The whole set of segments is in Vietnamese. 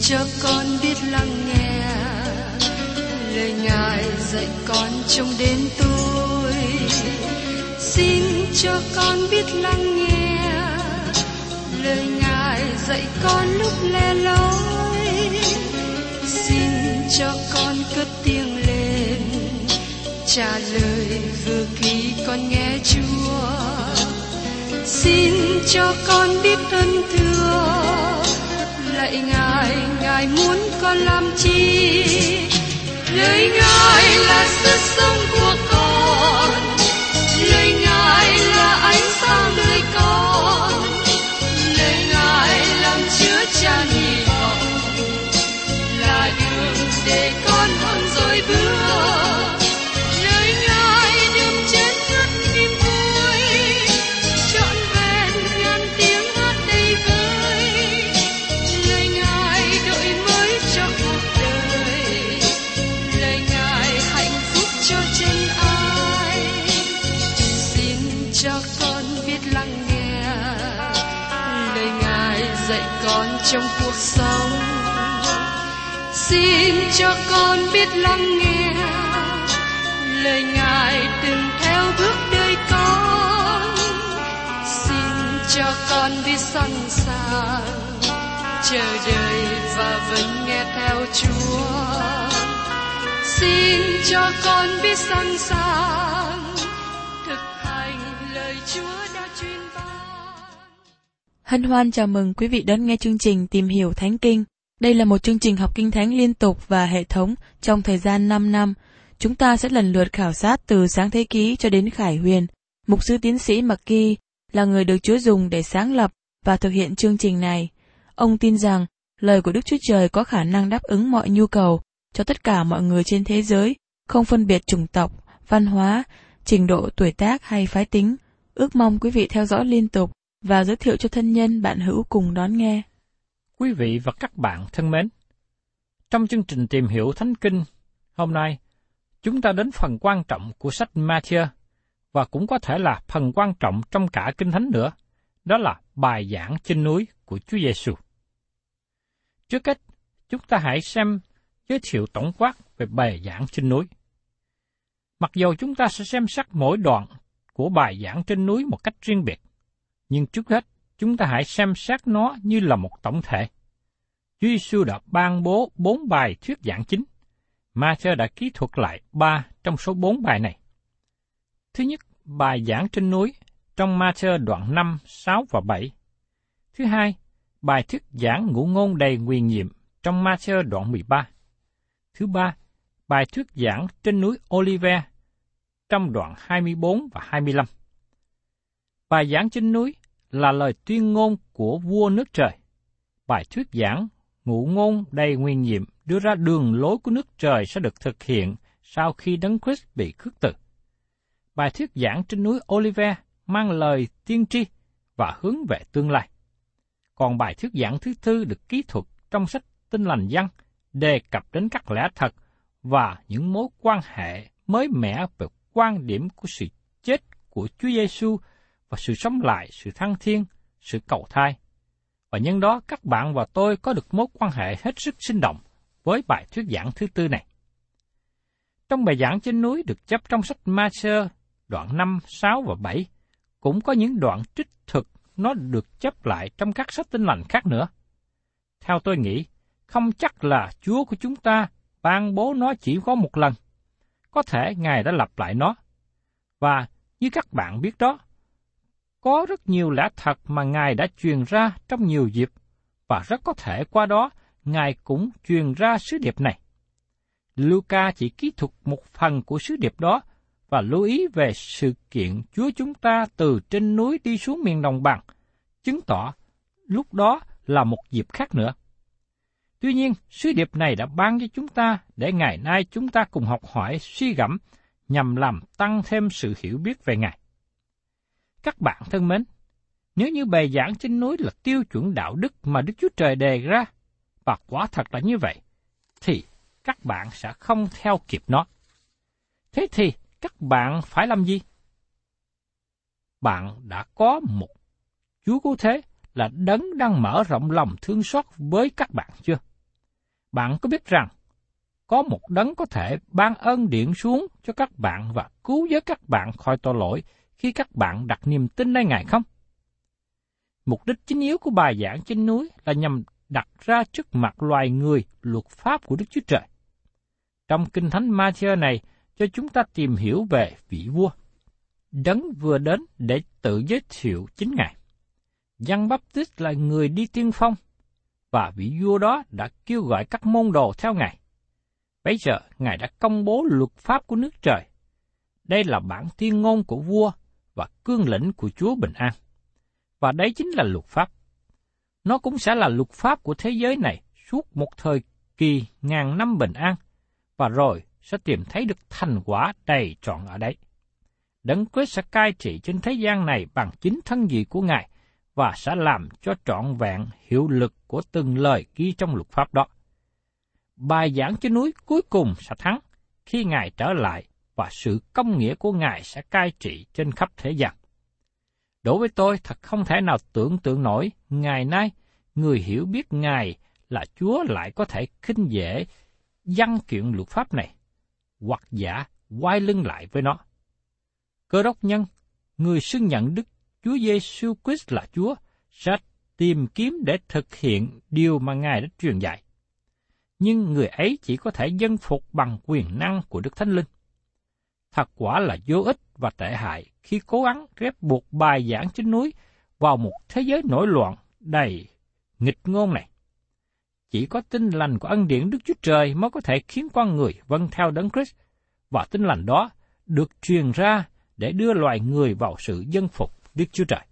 cho con biết lắng nghe lời Ngài dạy con trong đêm tối. Xin cho con biết lắng nghe lời Ngài dạy con lúc lẻ loi. Xin cho con cất tiếng lên trả lời vừa khi con nghe Chúa. Xin cho con biết ơn thưa lạy Ngài, Ngài muốn con làm chi? Lời Ngài là sức sống của con, lời Ngài là ánh sáng đời con, lời Ngài làm chứa chan hy vọng, là đường để con hơn rồi bước. Lời Ngài đượm trên ngất niềm vui, trọn vẹn ngàn tiếng hát đầy vơi. Lời Ngài đổi mới cho cuộc đời, lời Ngài hạnh phúc cho chân ai. Xin cho con biết lắng nghe lời Ngài dạy con trong cuộc sống. Xin cho con biết lắng nghe lời Ngài từng theo bước đời con. Xin cho con biết sẵn sàng chờ đợi và vẫn nghe theo Chúa. Xin cho con biết sẵn sàng thực hành lời Chúa đã truyền ban. Hân hoan chào mừng quý vị đón nghe chương trình Tìm hiểu Thánh Kinh. Đây là một chương trình học Kinh Thánh liên tục và hệ thống trong thời gian 5 năm. Chúng ta sẽ lần lượt khảo sát từ Sáng Thế Ký cho đến Khải Huyền. Mục sư tiến sĩ McGee là người được Chúa dùng để sáng lập và thực hiện chương trình này. Ông tin rằng lời của Đức Chúa Trời có khả năng đáp ứng mọi nhu cầu cho tất cả mọi người trên thế giới, không phân biệt chủng tộc, văn hóa, trình độ tuổi tác hay phái tính. Ước mong quý vị theo dõi liên tục và giới thiệu cho thân nhân bạn hữu cùng đón nghe. Quý vị và các bạn thân mến, trong chương trình Tìm hiểu Thánh Kinh hôm nay, chúng ta đến phần quan trọng của sách Ma-thi-ơ và cũng có thể là phần quan trọng trong cả Kinh Thánh nữa, đó là bài giảng trên núi của Chúa Giêsu. Trước hết, chúng ta hãy xem giới thiệu tổng quát về bài giảng trên núi. Mặc dù chúng ta sẽ xem xét mỗi đoạn của bài giảng trên núi một cách riêng biệt, nhưng trước hết, chúng ta hãy xem xét nó như là một tổng thể. Chúa Giêsu đã ban bố 4 bài thuyết giảng chính. Ma-thi-ơ đã ký thuật lại 3 trong số 4 bài này. Thứ nhất, bài giảng trên núi trong Ma-thi-ơ đoạn 5, 6 và 7. Thứ hai, bài thuyết giảng ngụ ngôn đầy nguyền nhiệm trong Ma-thi-ơ đoạn 13. Thứ ba, bài thuyết giảng trên núi Olive trong đoạn 24 và 25. Bài giảng trên núi là lời tuyên ngôn của vua nước trời. Bài thuyết giảng ngụ ngôn đầy nguyền nhiệm đưa ra đường lối của nước trời sẽ được thực hiện sau khi Đấng Christ bị khước từ. Bài thuyết giảng trên núi Olive mang lời tiên tri và hướng về tương lai. Còn bài thuyết giảng thứ tư được ký thuật trong sách Tin Lành Giăng đề cập đến các lẽ thật và những mối quan hệ mới mẻ về quan điểm của sự chết của Chúa Giêsu và sự sống lại, sự thăng thiên, sự cầu thai. Và nhân đó các bạn và tôi có được mối quan hệ hết sức sinh động với bài thuyết giảng thứ tư này. Trong bài giảng trên núi được chép trong sách Ma-thi-ơ đoạn 5, 6 và 7, cũng có những đoạn trích thực nó được chép lại trong các sách Tin Lành khác nữa. Theo tôi nghĩ, không chắc là Chúa của chúng ta ban bố nó chỉ có một lần. Có thể Ngài đã lặp lại nó. Và như các bạn biết đó, có rất nhiều lẽ thật mà Ngài đã truyền ra trong nhiều dịp, và rất có thể qua đó Ngài cũng truyền ra sứ điệp này. Luca chỉ ký thuật một phần của sứ điệp đó và lưu ý về sự kiện Chúa chúng ta từ trên núi đi xuống miền đồng bằng, chứng tỏ lúc đó là một dịp khác nữa. Tuy nhiên, sứ điệp này đã ban cho chúng ta để ngày nay chúng ta cùng học hỏi, suy gẫm nhằm làm tăng thêm sự hiểu biết về Ngài. Các bạn thân mến, nếu như bài giảng trên núi là tiêu chuẩn đạo đức mà Đức Chúa Trời đề ra, và quả thật là như vậy, thì các bạn sẽ không theo kịp nó. Thế thì các bạn phải làm gì? Bạn đã có một Chúa cứu thế là Đấng đang mở rộng lòng thương xót với các bạn chưa? Bạn có biết rằng, có một đấng có thể ban ơn điện xuống cho các bạn và cứu vớt các bạn khỏi tội lỗi khi các bạn đặt niềm tin nơi Ngài không? Mục đích chính yếu của bài giảng trên núi là nhằm đặt ra trước mặt loài người luật pháp của Đức Chúa Trời. Trong Kinh Thánh Ma-thi-ơ này, cho chúng ta tìm hiểu về vị vua. Đấng vừa đến để tự giới thiệu chính Ngài. Giăng Báp-tít là người đi tiên phong, và vị vua đó đã kêu gọi các môn đồ theo Ngài. Bây giờ, Ngài đã công bố luật pháp của nước trời. Đây là bản tuyên ngôn của vua và cương lĩnh của Chúa Bình An. Và đấy chính là luật pháp. Nó cũng sẽ là luật pháp của thế giới này suốt một thời kỳ ngàn năm bình an, và rồi sẽ tìm thấy được thành quả đầy trọn ở đấy. Đấng Christ sẽ cai trị trên thế gian này bằng chính thân vị của Ngài, và sẽ làm cho trọn vẹn hiệu lực của từng lời ghi trong luật pháp đó. Bài giảng trên núi cuối cùng sẽ thắng khi Ngài trở lại, và sự công nghĩa của Ngài sẽ cai trị trên khắp thế gian. Đối với tôi, thật không thể nào tưởng tượng nổi, ngày nay, người hiểu biết Ngài là Chúa lại có thể khinh dễ văn kiện luật pháp này, hoặc giả quay lưng lại với nó. Cơ đốc nhân, người xưng nhận Đức Chúa Giêsu Christ là Chúa, sẽ tìm kiếm để thực hiện điều mà Ngài đã truyền dạy. Nhưng người ấy chỉ có thể dân phục bằng quyền năng của Đức Thánh Linh. Thật quả là vô ích và tệ hại khi cố gắng ghép buộc bài giảng trên núi vào một thế giới nổi loạn đầy nghịch ngôn này. Chỉ có tin lành của ân điển Đức Chúa Trời mới có thể khiến con người vâng theo Đấng Christ, và tin lành đó được truyền ra để đưa loài người vào sự dân phục Đức Chúa Trời.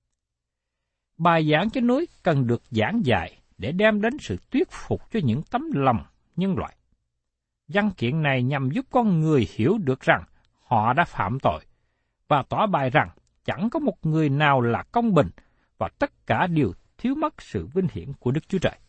Bài giảng trên núi cần được giảng dạy để đem đến sự thuyết phục cho những tấm lòng nhân loại. Văn kiện này nhằm giúp con người hiểu được rằng họ đã phạm tội, và tỏ bày rằng chẳng có một người nào là công bình, và tất cả đều thiếu mất sự vinh hiển của Đức Chúa Trời.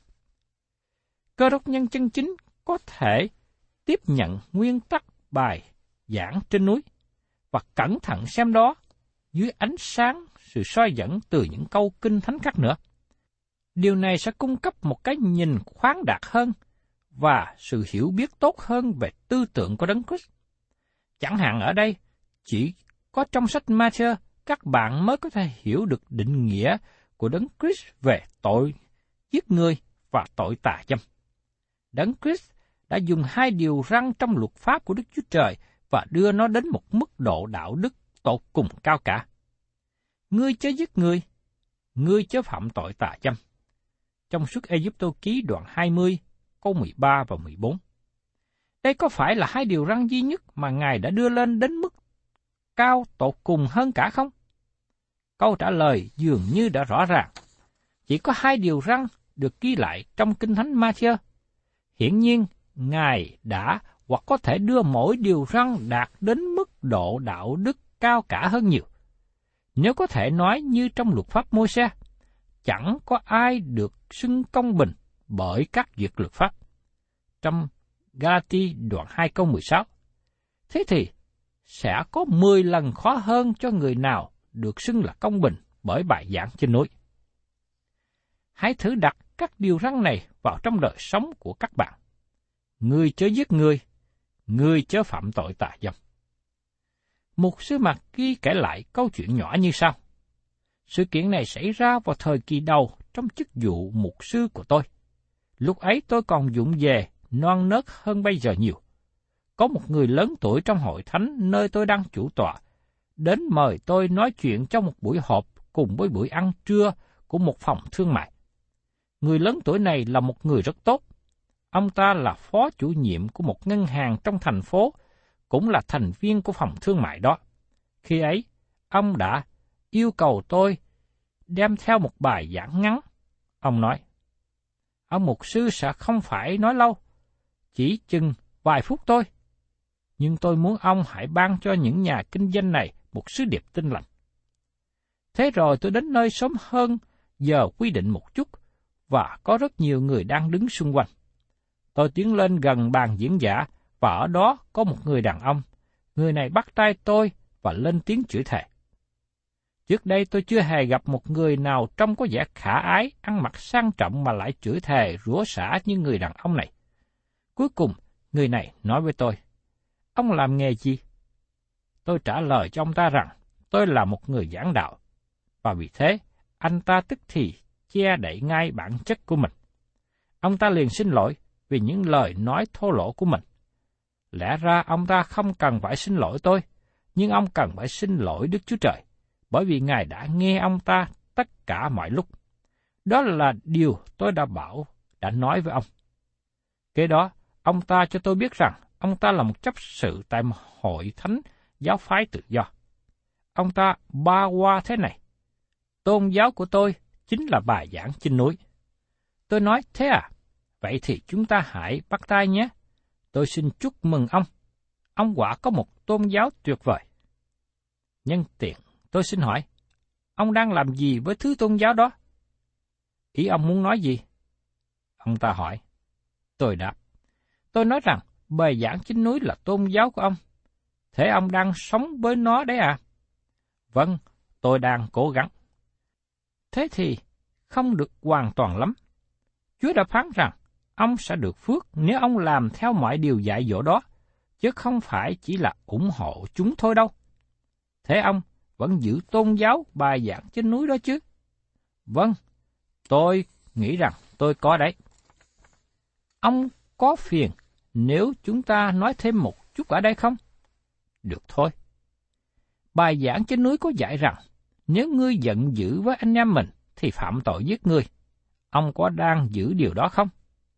Cơ đốc nhân chân chính có thể tiếp nhận nguyên tắc bài giảng trên núi, và cẩn thận xem đó dưới ánh sáng sự soi dẫn từ những câu kinh thánh khác nữa. Điều này sẽ cung cấp một cái nhìn khoáng đạt hơn và sự hiểu biết tốt hơn về tư tưởng của Đấng Christ. Chẳng hạn ở đây, chỉ có trong sách Ma-thi-ơ các bạn mới có thể hiểu được định nghĩa của Đấng Christ về tội giết người và tội tà dâm. Đấng Christ đã dùng hai điều răn trong luật pháp của Đức Chúa Trời và đưa nó đến một mức độ đạo đức tột cùng cao cả. Ngươi chớ giết người, ngươi chớ phạm tội tà dâm. Trong Xuất Ê-díp-tô ký đoạn 20, câu 13 và 14. Đây có phải là hai điều răn duy nhất mà Ngài đã đưa lên đến mức cao tột cùng hơn cả không? Câu trả lời dường như đã rõ ràng. Chỉ có hai điều răn được ghi lại trong Kinh Thánh Ma-thi-ơ. Hiển nhiên, Ngài đã hoặc có thể đưa mỗi điều răn đạt đến mức độ đạo đức cao cả hơn nhiều. Nếu có thể nói như trong luật pháp Môi-se, chẳng có ai được xưng công bình bởi các việc luật pháp. Trong Ga-la-ti đoạn 2 câu 16. Thế thì, sẽ có 10 lần khó hơn cho người nào được xưng là công bình bởi bài giảng trên núi. Hãy thử đặt các điều răn này vào trong đời sống của các bạn. Ngươi chớ giết người, ngươi chớ phạm tội tà dâm. Mục sư Mạc Ghi kể lại câu chuyện nhỏ như sau. Sự kiện này xảy ra vào thời kỳ đầu trong chức vụ mục sư của tôi. Lúc ấy tôi còn vụng về, non nớt hơn bây giờ nhiều. Có một người lớn tuổi trong hội thánh nơi tôi đang chủ tọa, đến mời tôi nói chuyện trong một buổi họp cùng với buổi ăn trưa của một phòng thương mại. Người lớn tuổi này là một người rất tốt. Ông ta là phó chủ nhiệm của một ngân hàng trong thành phố, cũng là thành viên của phòng thương mại đó. Khi ấy, ông đã yêu cầu tôi đem theo một bài giảng ngắn. Ông nói, ông mục sư sẽ không phải nói lâu, chỉ chừng vài phút thôi. Nhưng tôi muốn ông hãy ban cho những nhà kinh doanh này một sứ điệp tin lành. Thế rồi tôi đến nơi sớm hơn giờ quy định một chút, và có rất nhiều người đang đứng xung quanh. Tôi tiến lên gần bàn diễn giả, và ở đó có một người đàn ông. Người này bắt tay tôi và lên tiếng chửi thề. Trước đây tôi chưa hề gặp một người nào trông có vẻ khả ái, ăn mặc sang trọng mà lại chửi thề rủa xả như người đàn ông này. Cuối cùng, người này nói với tôi, ông làm nghề gì? Tôi trả lời cho ông ta rằng, tôi là một người giảng đạo, và vì thế, anh ta tức thì che đậy ngay bản chất của mình. Ông ta liền xin lỗi vì những lời nói thô lỗ của mình. Lẽ ra ông ta không cần phải xin lỗi tôi, nhưng ông cần phải xin lỗi Đức Chúa Trời, bởi vì Ngài đã nghe ông ta tất cả mọi lúc. Đó là điều tôi đã nói với ông. Kế đó, ông ta cho tôi biết rằng ông ta là một chấp sự tại một hội thánh giáo phái tự do. Ông ta ba qua thế này: tôn giáo của tôi chính là bài giảng trên núi. Tôi nói, thế à? Vậy thì chúng ta hãy bắt tay nhé. Tôi xin chúc mừng ông. Ông quả có một tôn giáo tuyệt vời. Nhân tiện, tôi xin hỏi, ông đang làm gì với thứ tôn giáo đó? Ý ông muốn nói gì? Ông ta hỏi. Tôi đáp. Tôi nói rằng bài giảng trên núi là tôn giáo của ông. Thế ông đang sống với nó đấy à? Vâng, tôi đang cố gắng. Thế thì không được hoàn toàn lắm. Chúa đã phán rằng ông sẽ được phước nếu ông làm theo mọi điều dạy dỗ đó, chứ không phải chỉ là ủng hộ chúng thôi đâu. Thế ông vẫn giữ tôn giáo bài giảng trên núi đó chứ? Vâng, tôi nghĩ rằng tôi có đấy. Ông có phiền nếu chúng ta nói thêm một chút ở đây không? Được thôi. Bài giảng trên núi có dạy rằng, nếu ngươi giận dữ với anh em mình, thì phạm tội giết ngươi. Ông có đang giữ điều đó không?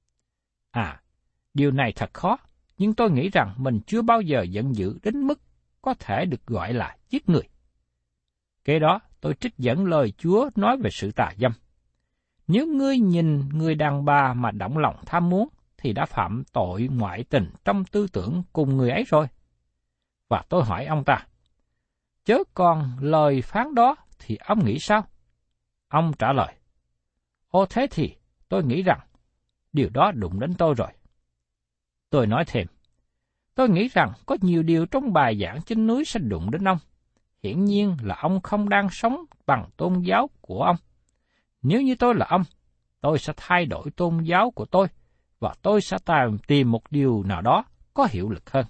À, điều này thật khó, nhưng tôi nghĩ rằng mình chưa bao giờ giận dữ đến mức có thể được gọi là giết người. Kế đó, tôi trích dẫn lời Chúa nói về sự tà dâm. Nếu ngươi nhìn người đàn bà mà động lòng tham muốn, thì đã phạm tội ngoại tình trong tư tưởng cùng người ấy rồi. Và tôi hỏi ông ta, chớ còn lời phán đó thì ông nghĩ sao? Ông trả lời, ô thế thì tôi nghĩ rằng điều đó đụng đến tôi rồi. Tôi nói thêm, tôi nghĩ rằng có nhiều điều trong bài giảng trên núi sẽ đụng đến ông. Hiển nhiên là ông không đang sống bằng tôn giáo của ông. Nếu như tôi là ông, tôi sẽ thay đổi tôn giáo của tôi, và tôi sẽ tìm một điều nào đó có hiệu lực hơn.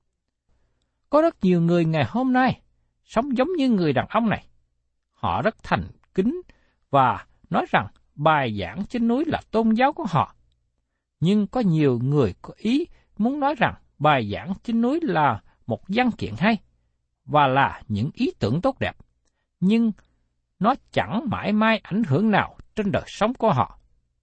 Có rất nhiều người ngày hôm nay sống giống như người đàn ông này. Họ rất thành kính và nói rằng bài giảng trên núi là tôn giáo của họ. Nhưng có nhiều người có ý muốn nói rằng bài giảng trên núi là một văn kiện hay và là những ý tưởng tốt đẹp, nhưng nó chẳng mãi may ảnh hưởng nào trên đời sống của họ.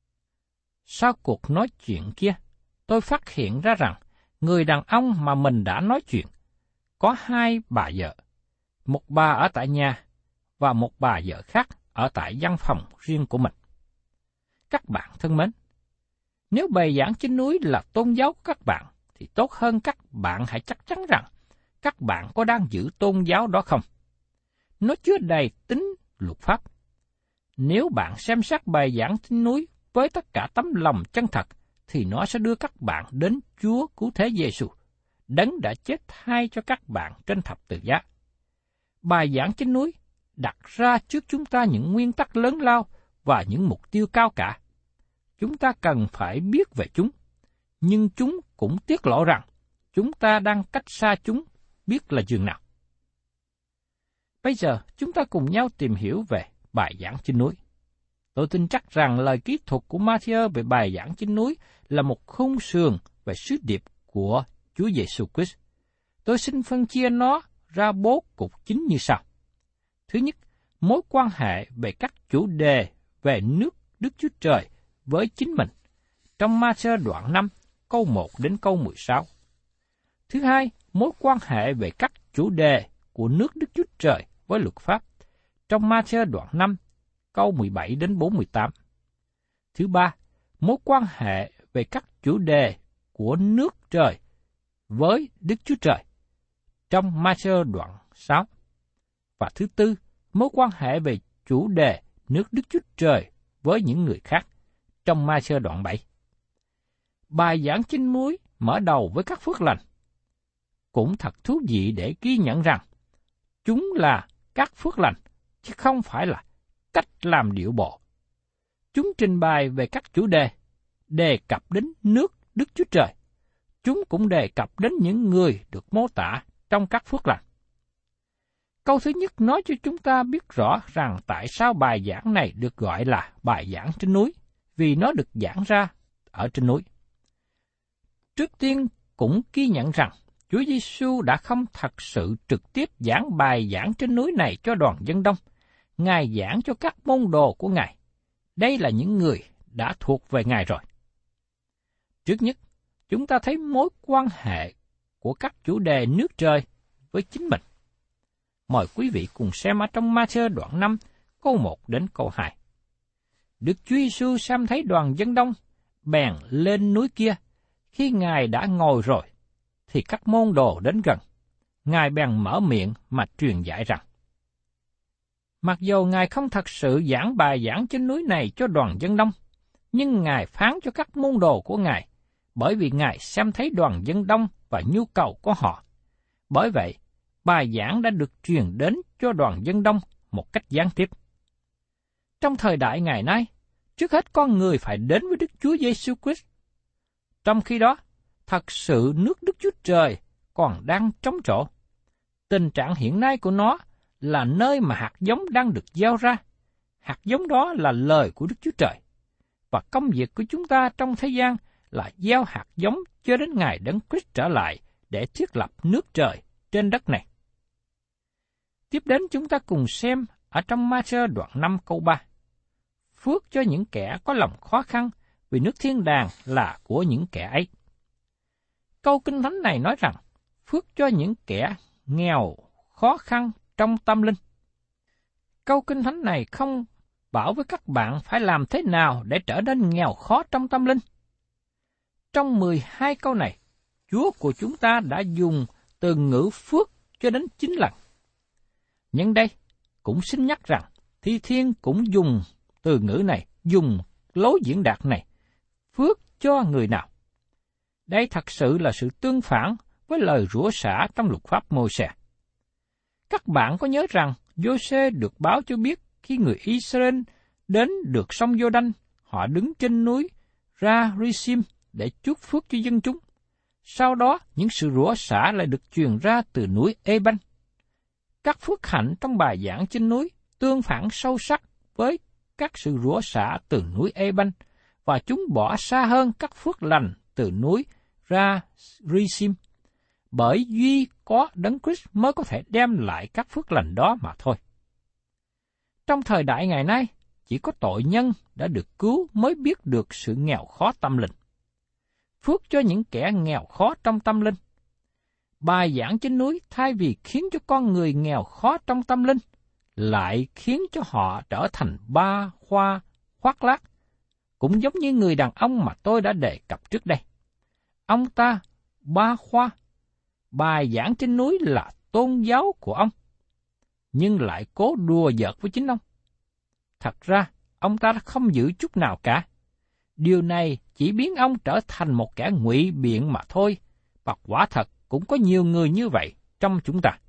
Sau cuộc nói chuyện kia, tôi phát hiện ra rằng người đàn ông mà mình đã nói chuyện có hai bà vợ, một bà ở tại nhà và một bà vợ khác ở tại văn phòng riêng của mình. Các bạn thân mến, nếu bài giảng trên núi là tôn giáo của các bạn, thì tốt hơn các bạn hãy chắc chắn rằng các bạn có đang giữ tôn giáo đó không. Nó chứa đầy tính luật pháp. Nếu bạn xem xét bài giảng trên núi với tất cả tấm lòng chân thật, thì nó sẽ đưa các bạn đến Chúa Cứu Thế Giêsu, Đấng đã chết thay cho các bạn trên thập tự giá. Bài giảng trên núi đặt ra trước chúng ta những nguyên tắc lớn lao và những mục tiêu cao cả. Chúng ta cần phải biết về chúng, nhưng chúng cũng tiết lộ rằng chúng ta đang cách xa chúng biết là chừng nào. Bây giờ chúng ta cùng nhau tìm hiểu về bài giảng trên núi. Tôi tin chắc rằng lời kỹ thuật của Ma-thi-ơ về bài giảng trên núi là một khung sườn về sứ điệp của Chúa Giêsu Christ. Tôi xin phân chia nó ra 4 cục chính như sau. Thứ nhất, mối quan hệ về các chủ đề về nước Đức Chúa Trời với chính mình, trong Ma-thi-ơ đoạn 5, câu 1 đến câu 16. Thứ hai, mối quan hệ về các chủ đề của nước Đức Chúa Trời với luật pháp, trong Ma-thi-ơ đoạn 5, câu 17 đến 48. Thứ ba, mối quan hệ về các chủ đề của nước trời với Đức Chúa Trời, trong Ma-thi-ơ đoạn 6. Và thứ tư, mối quan hệ về chủ đề nước Đức Chúa Trời với những người khác, trong Ma-thi-ơ đoạn 7. Bài giảng trên núi mở đầu với các phước lành. Cũng thật thú vị để ghi nhận rằng chúng là các phước lành, chứ không phải là cách làm điệu bộ. Chúng trình bày về các chủ đề, đề cập đến nước Đức Chúa Trời, chúng cũng đề cập đến những người được mô tả trong các phước lành. Câu thứ nhất nói cho chúng ta biết rõ rằng tại sao bài giảng này được gọi là bài giảng trên núi, vì nó được giảng ra ở trên núi. Trước tiên cũng ghi nhận rằng Chúa Giêsu đã không thật sự trực tiếp giảng bài giảng trên núi này cho đoàn dân đông. Ngài giảng cho các môn đồ của Ngài. Đây là những người đã thuộc về Ngài rồi. Trước nhất, chúng ta thấy mối quan hệ của các chủ đề nước trời với chính mình. Mời quý vị cùng xem ở trong Ma-thơ đoạn 5, câu 1 đến câu 2. Đức Chúa Giêsu xem thấy đoàn dân đông, bèn lên núi kia. Khi Ngài đã ngồi rồi, thì các môn đồ đến gần. Ngài bèn mở miệng mà truyền dạy rằng, mặc dù Ngài không thật sự giảng bài giảng trên núi này cho đoàn dân đông, nhưng Ngài phán cho các môn đồ của Ngài, bởi vì Ngài xem thấy đoàn dân đông và nhu cầu của họ. Bởi vậy, bài giảng đã được truyền đến cho đoàn dân đông một cách gián tiếp. Trong thời đại ngày nay, trước hết con người phải đến với Đức Chúa Giêsu Christ. Trong khi đó, thật sự nước Đức Chúa Trời còn đang trống trổ. Tình trạng hiện nay của nó là nơi mà hạt giống đang được gieo ra. Hạt giống đó là lời của Đức Chúa Trời. Và công việc của chúng ta trong thế gian là gieo hạt giống cho đến ngày Đấng Christ trở lại để thiết lập nước trời trên đất này. Tiếp đến chúng ta cùng xem ở trong Ma-thơ đoạn 5 câu 3. Phước cho những kẻ có lòng khó khăn, vì nước thiên đàng là của những kẻ ấy. Câu Kinh Thánh này nói rằng, phước cho những kẻ nghèo, khó khăn trong tâm linh. Câu Kinh Thánh này không bảo với các bạn phải làm thế nào để trở nên nghèo khó trong tâm linh. Trong 12 câu này, Chúa của chúng ta đã dùng từ ngữ phước cho đến 9 lần. Nhân đây, cũng xin nhắc rằng, Thi Thiên cũng dùng từ ngữ này, dùng lối diễn đạt này, phước cho người nào. Đây thật sự là sự tương phản với lời rủa xả trong luật pháp Môi-se. Các bạn có nhớ rằng, Giô-sê được báo cho biết khi người Israel đến được sông Giô-đanh, họ đứng trên núi Ra-ri-sim để chúc phước cho dân chúng. Sau đó, những sự rủa xả lại được truyền ra từ núi Ê-banh. Các phước hạnh trong bài giảng trên núi tương phản sâu sắc với các sự rủa xả từ núi Ê-banh, và chúng bỏ xa hơn các phước lành từ núi Ra-ri-sim, bởi duy có Đấng Christ mới có thể đem lại các phước lành đó mà thôi. Trong thời đại ngày nay, chỉ có tội nhân đã được cứu mới biết được sự nghèo khó tâm linh. Phước cho những kẻ nghèo khó trong tâm linh. Bài giảng trên núi thay vì khiến cho con người nghèo khó trong tâm linh, lại khiến cho họ trở thành ba khoa khoác lác, cũng giống như người đàn ông mà tôi đã đề cập trước đây. Ông ta ba khoa, bài giảng trên núi là tôn giáo của ông, nhưng lại cố đùa giỡn với chính ông. Thật ra, ông ta không giữ chút nào cả. Điều này chỉ biến ông trở thành một kẻ ngụy biện mà thôi, và quả thật cũng có nhiều người như vậy trong chúng ta.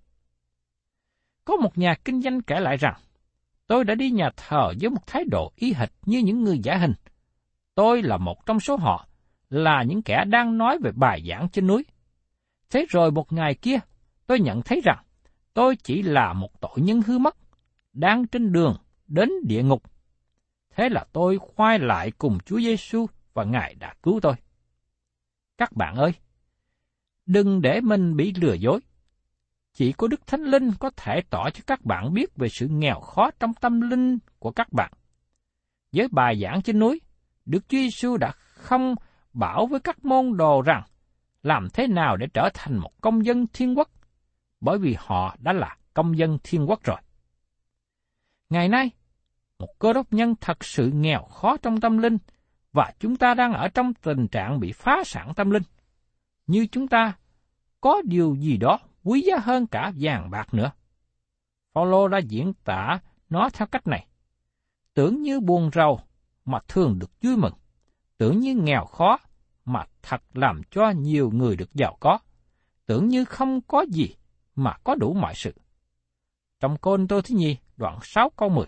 Có một nhà kinh doanh kể lại rằng, tôi đã đi nhà thờ với một thái độ y hệt như những người giả hình. Tôi là một trong số họ, là những kẻ đang nói về bài giảng trên núi. Thế rồi một ngày kia, tôi nhận thấy rằng, tôi chỉ là một tội nhân hư mất, đang trên đường đến địa ngục. Thế là tôi khoai lại cùng Chúa Giêsu và Ngài đã cứu tôi. Các bạn ơi, đừng để mình bị lừa dối. Chỉ có Đức Thánh Linh có thể tỏ cho các bạn biết về sự nghèo khó trong tâm linh của các bạn. Với bài giảng trên núi, Đức Chúa Giêsu đã không bảo với các môn đồ rằng làm thế nào để trở thành một công dân thiên quốc, bởi vì họ đã là công dân thiên quốc rồi. Ngày nay, một cơ đốc nhân thật sự nghèo khó trong tâm linh, và chúng ta đang ở trong tình trạng bị phá sản tâm linh. Như chúng ta có điều gì đó quý giá hơn cả vàng bạc nữa. Phaolô đã diễn tả nó theo cách này: tưởng như buồn rầu mà thường được vui mừng, tưởng như nghèo khó mà thật làm cho nhiều người được giàu có, tưởng như không có gì mà có đủ mọi sự. Trong Cô-rinh-tô thứ nhì, đoạn 6 câu 10.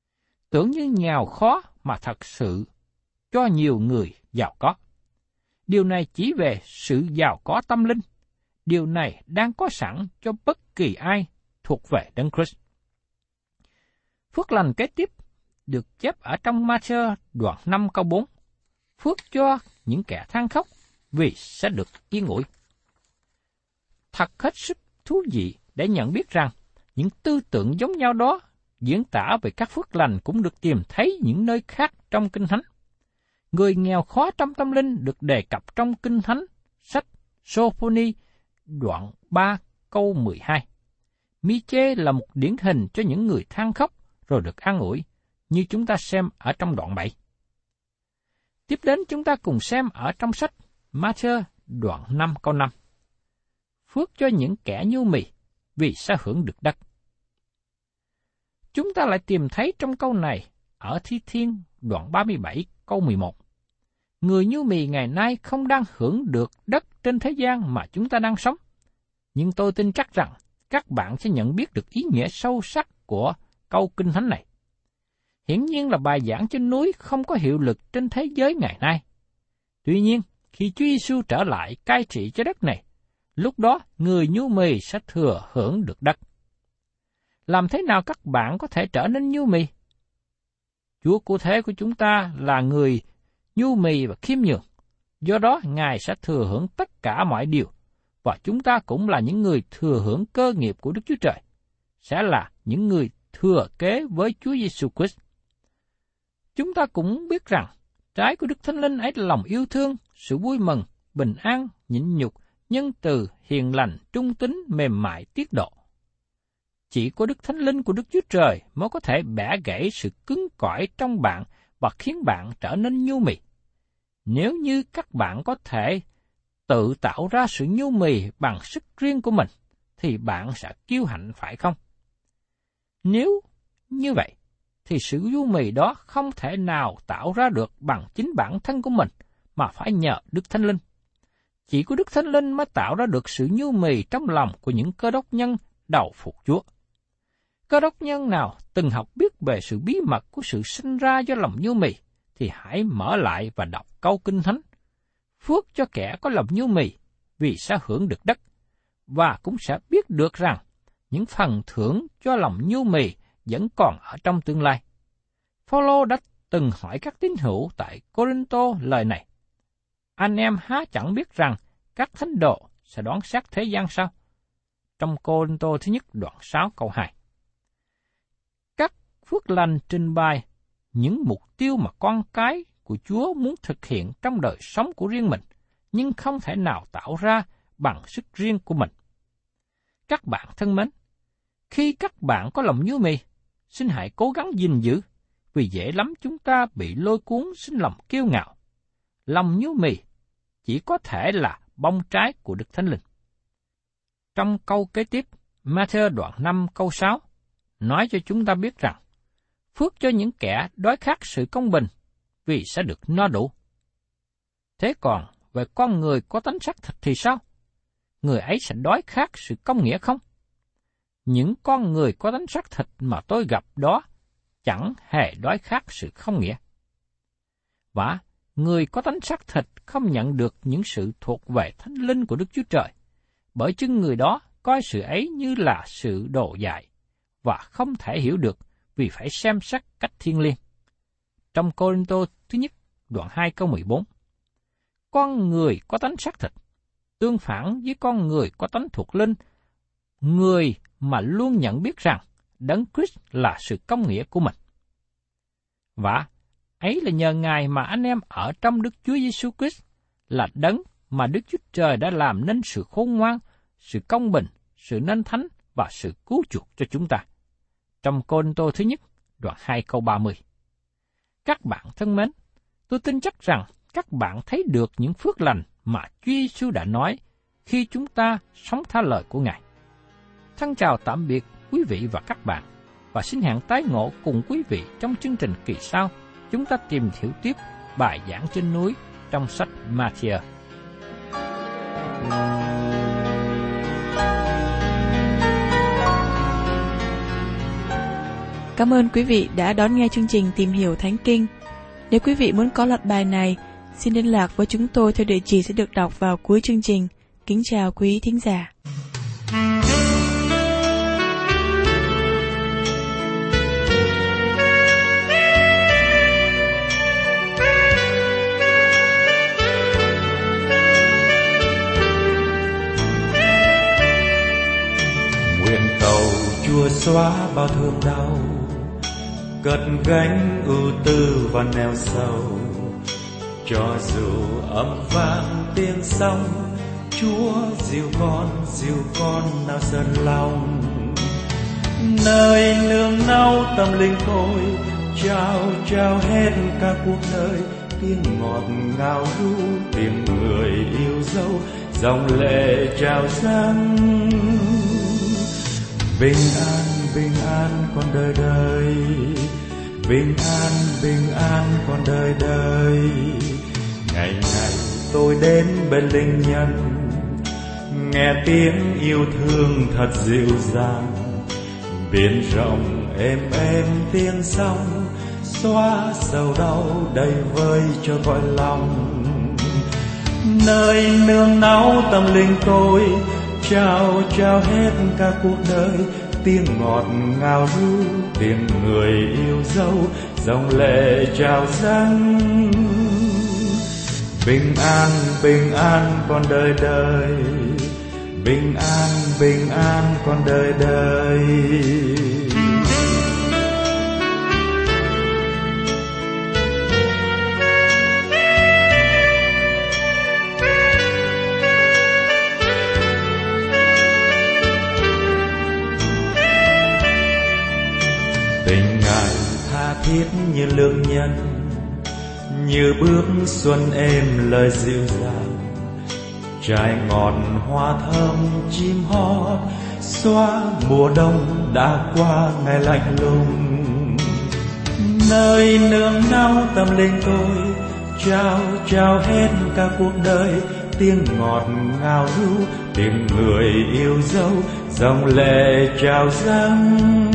Tưởng như nghèo khó mà thật sự cho nhiều người giàu có. Điều này chỉ về sự giàu có tâm linh. Điều này đang có sẵn cho bất kỳ ai thuộc về Đấng Christ. Phước lành kế tiếp được chép ở trong Ma-thi-ơ đoạn 5 câu 4. Phước cho những kẻ than khóc vì sẽ được yên ủi. Thật hết sức thú vị để nhận biết rằng những tư tưởng giống nhau đó diễn tả về các phước lành cũng được tìm thấy những nơi khác trong Kinh Thánh. Người nghèo khó trong tâm linh được đề cập trong Kinh Thánh, sách Sô-phô-ni đoạn 3 câu 12. Mi-chê là một điển hình cho những người than khóc rồi được an ủi, như chúng ta xem ở trong đoạn 7. Tiếp đến chúng ta cùng xem ở trong sách Ma-thi-ơ đoạn 5 câu 5. Phước cho những kẻ nhu mì, vì sẽ hưởng được đất. Chúng ta lại tìm thấy trong câu này ở Thi Thiên đoạn 37 câu 11. Người nhu mì ngày nay không đang hưởng được đất trên thế gian mà chúng ta đang sống. Nhưng tôi tin chắc rằng các bạn sẽ nhận biết được ý nghĩa sâu sắc của câu Kinh Thánh này. Hiển nhiên là bài giảng trên núi không có hiệu lực trên thế giới ngày nay. Tuy nhiên, khi Chúa Giêsu trở lại cai trị cho đất này, lúc đó người nhu mì sẽ thừa hưởng được đất. Làm thế nào các bạn có thể trở nên nhu mì? Chúa cứu thế của chúng ta là người nhu mì và khiêm nhường. Do đó, Ngài sẽ thừa hưởng tất cả mọi điều, và chúng ta cũng là những người thừa hưởng cơ nghiệp của Đức Chúa Trời, sẽ là những người thừa kế với Chúa Giêsu Christ. Chúng ta cũng biết rằng, trái của Đức Thánh Linh ấy là lòng yêu thương, sự vui mừng, bình an, nhịn nhục, nhân từ, hiền lành, trung tín, mềm mại, tiết độ. Chỉ có Đức Thánh Linh của Đức Chúa Trời mới có thể bẻ gãy sự cứng cỏi trong bạn và khiến bạn trở nên nhu mì. Nếu như các bạn có thể tự tạo ra sự nhu mì bằng sức riêng của mình, thì bạn sẽ kiêu hãnh phải không? Nếu như vậy, thì sự nhu mì đó không thể nào tạo ra được bằng chính bản thân của mình, mà phải nhờ Đức Thánh Linh. Chỉ có Đức Thánh Linh mới tạo ra được sự nhu mì trong lòng của những cơ đốc nhân đầu phục Chúa. Cơ đốc nhân nào từng học biết về sự bí mật của sự sinh ra do lòng nhu mì, thì hãy mở lại và đọc câu Kinh Thánh. Phước cho kẻ có lòng nhu mì, vì sẽ hưởng được đất, và cũng sẽ biết được rằng những phần thưởng cho lòng nhu mì vẫn còn ở trong tương lai. Phao-lô đã từng hỏi các tín hữu tại Cô-rinh-tô lời này: anh em há chẳng biết rằng các thánh đồ sẽ đoán xét thế gian sao? Trong Cô-rinh-tô thứ nhất đoạn 6 câu 2. Các phước lành trình bày những mục tiêu mà con cái của Chúa muốn thực hiện trong đời sống của riêng mình, nhưng không thể nào tạo ra bằng sức riêng của mình. Các bạn thân mến, khi các bạn có lòng nhu mì, xin hãy cố gắng gìn giữ, vì dễ lắm chúng ta bị lôi cuốn sinh lòng kiêu ngạo. Lòng nhu mì chỉ có thể là bông trái của Đức Thánh Linh. Trong câu kế tiếp, Ma-thi-ơ đoạn 5 câu 6, nói cho chúng ta biết rằng, phước cho những kẻ đói khát sự công bình, vì sẽ được no đủ. Thế còn về con người có tánh xác thịt thì sao? Người ấy sẽ đói khát sự công nghĩa không? Những con người có tánh xác thịt mà tôi gặp đó chẳng hề đói khát sự không nghĩa. Và người có tánh xác thịt không nhận được những sự thuộc về Thánh Linh của Đức Chúa Trời, bởi chưng người đó coi sự ấy như là sự đồ dại, và không thể hiểu được vì phải xem xét cách thiêng liêng. Trong Cô-rinh-tô thứ nhất đoạn 2 câu 14, con người có tánh xác thịt, tương phản với con người có tánh thuộc linh, người mà luôn nhận biết rằng Đấng Christ là sự công nghĩa của mình. Và ấy là nhờ Ngài mà anh em ở trong Đức Chúa Giêsu Christ, là Đấng mà Đức Chúa Trời đã làm nên sự khôn ngoan, sự công bình, sự nên thánh và sự cứu chuộc cho chúng ta. Trong Cô-rinh-tô thứ nhất đoạn 2 câu 30. Các bạn thân mến, tôi tin chắc rằng các bạn thấy được những phước lành mà Chúa Giêsu đã nói khi chúng ta sống theo lời của Ngài. Thân chào tạm biệt quý vị và các bạn, và xin hẹn tái ngộ cùng quý vị trong chương trình kỳ sau. Chúng ta tìm hiểu tiếp bài giảng trên núi trong sách Ma-thi-ơ. Cảm ơn quý vị đã đón nghe chương trình Tìm hiểu Thánh Kinh. Nếu quý vị muốn có loạt bài này, xin liên lạc với chúng tôi theo địa chỉ sẽ được đọc vào cuối chương trình. Kính chào quý thính giả. Nguyện cầu Chúa xóa bao thương đau, cất gánh ưu tư và neo sầu. Cho dù âm vang tiếng sóng, Chúa dìu con nào giận lòng. Nơi nương náu tâm linh tôi, trao hết cả cuộc đời. Tiếng ngọt ngào ru tiếng người yêu dấu, dòng lệ trào dâng. Bình an con đời đời, bình an con đời đời. Ngày ngày tôi đến bên linh nhân, nghe tiếng yêu thương thật dịu dàng. Biển rộng êm tiếng sóng, xóa sầu đau đầy vơi cho cõi lòng. Nơi nương náu tâm linh tôi, trao hết cả cuộc đời. Tiếng ngọt ngào ru tiếng người yêu dấu, dòng lệ trào dâng. Bình an con đời đời, bình an con đời đời. Tình Ngài tha thiết như lương nhân, như bước xuân êm lời dịu dàng. Trái ngọt hoa thơm chim hót, xóa mùa đông đã qua ngày lạnh lùng. Nơi nương náu tâm linh tôi, trao hết cả cuộc đời. Tiếng ngọt ngào ru tiếng người yêu dấu, dòng lệ trào dâng.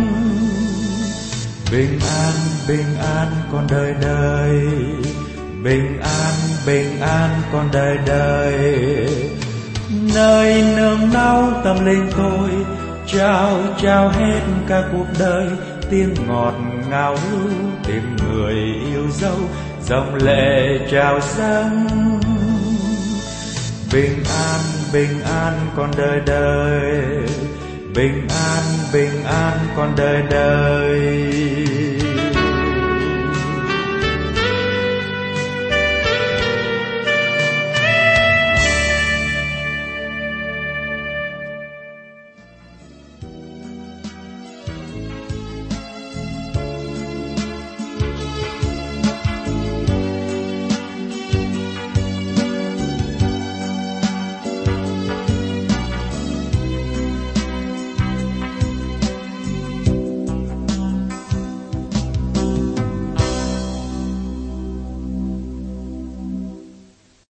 Bình an con đời đời, bình an con đời đời. Nơi nương náu tâm linh tôi, trao hết cả cuộc đời. Tiếng ngọt ngào ru tiếng người yêu dấu, dòng lệ trào dâng. Bình an con đời đời, bình an con đời đời.